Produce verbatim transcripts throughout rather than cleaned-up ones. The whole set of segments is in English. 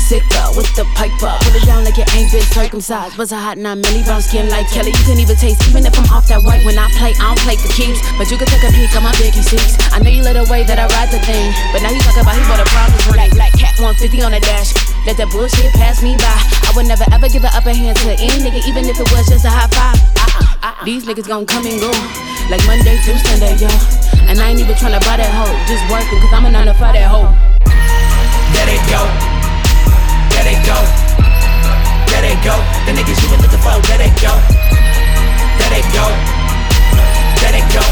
sicker with the piper. Put it down like you ain't been circumcised. Was a hot nine milli, brown skin like Kelly. You couldn't even taste, even if I'm off that white. When I play, I don't play for keeps. But you can take a peek on my Biggie seats. I know you love the way that I ride the thing, but now you talk about he bought a promise ring. Black, black cat one fifty on the dash. Let that bullshit pass me by. I would never ever give the upper hand to any nigga, even if it was just a high five. Uh, uh, These niggas gon' come and go, like Monday through Sunday, yo. And I ain't even tryna buy that hoe, just working, cause I'm a nine to five that hoe. There they go, there they go, there they go. The niggas you been looking for, there they go, there they go, there they go,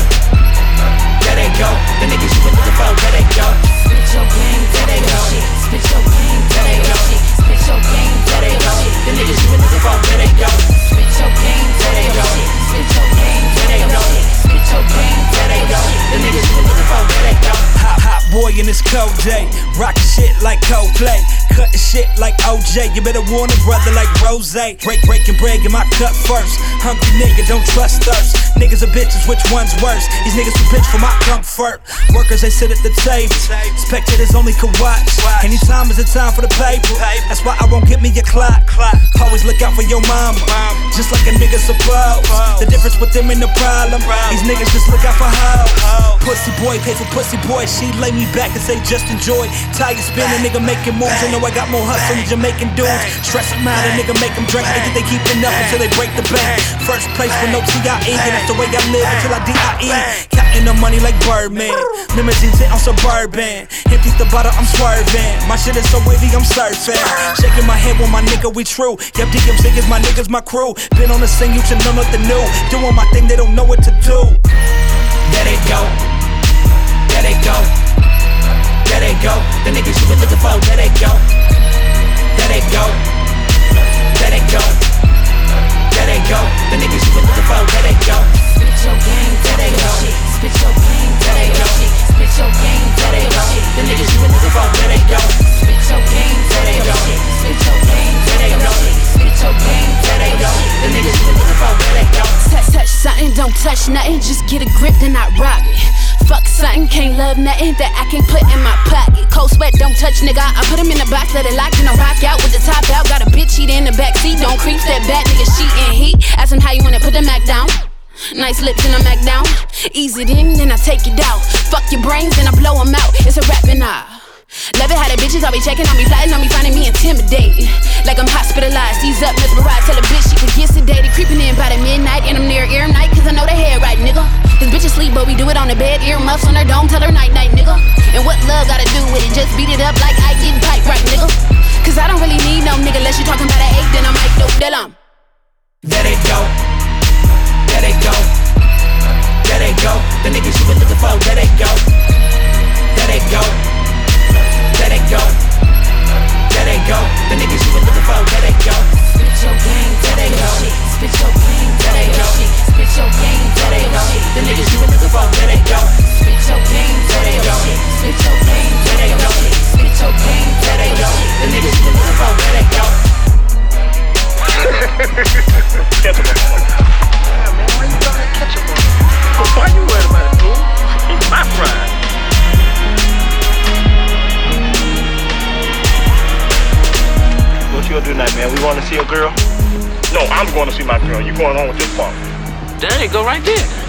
there they go. The niggas you been looking for, there they go. Spit your game, there they go. Spit your game, there they go. Spit your game, there they go. The niggas you been looking for, there they go. Spit your game, there they go. Spit your game, there they go. Spit your game, there they go. The niggas you been looking for, there they go. Hot, hot boy in this cold day, rockin' shit like Coldplay, cutting shit like O J. You better warn a brother like Rose. Break, breaking bread, get my cut first. Hungry nigga, don't trust thirst. Niggas are bitches, which one's worse? These niggas who bitch for my comfort. Workers, they sit at the table. Spectators only can watch. Anytime is a time for the paper. That's why I won't get me a clock. Always look out for your mama, just like a nigga supposed. The difference with them and the problem, these niggas just look out for hoes. Pussy boy, pay for pussy boy. She lay me back and say just enjoy. Tire spin, a nigga making moves. You know I got more hustle than Jamaican dudes. Stress them out, a nigga make them drink. Niggas they keep it up until they break the bank. First place with no T I E, and that's the way I live until I D I E. Counting the money like Birdman. Limousines hit on Suburban. Empties the bottle, I'm swerving. My shit is so wavy, I'm surfing. Shaking my head with my nigga, we true. Yep, D M niggas, my niggas, my crew. Been on the scene, you should know nothing new. Doing my thing, they don't know what to do. There they go, there they go, there they go. The niggas you been looking for, there they go, there they go, there they go, there they go. The niggas you been looking for, there they go. Spit your game, there they go. Spit your game, there they go. Spit your game, there they go. The niggas you been looking for, there they go. Spit your game, there they go. Spit your game, there they go. Spit your game, there they go. The niggas you been looking for, there they go. Touch, touch something, don't touch nothing. Just get a grip, then I rock it. Fuck something, can't love nothing that I can put in my pocket. Cold sweat, don't touch, nigga. I put him in the box, let it lock, then I rock out with the top out. Got a bitch heat in the backseat, don't creep, step back, nigga, she in heat. Ask him how you wanna put the Mac down. Nice lips and I Mac down. Ease it in, then I take it out. Fuck your brains, then I blow them out. It's a rap and I love it how the bitches always checking on me, plotting on me, finding me intimidating. Like I'm hospitalized, ease up, mesmerized. Tell a bitch she could get sedated. Creeping in by the midnight, and I'm near ear night, cause I know the head right, nigga. Cause bitches sleep, but we do it on the bed. Earmuffs on her dome, tell her night, night, nigga. And what love gotta do with it? Just beat it up like I getting pipe right, nigga. Cause I don't really need no nigga unless you talking about an eight, then I might dope that um. There they go, there they go, there they go. The niggas you been looking for, there they go, there they go, there they go, there they go. The niggas you been looking for, there they go. Spit your game, there they go. Spit your game, there they go. Spit your game, there they go. The niggas you been looking for, there they go. Spit your game, there they go. Spit your game, there they go. Spit your game, there they go. The niggas you been looking for, there they go. Ketchup on the yeah, man, why you got that ketchup on it? Why you worried about it, dude? Eat my fries. What you gonna do tonight, man? We wanna see your girl? No, I'm going to see my girl. You going home with your father. There you go right there.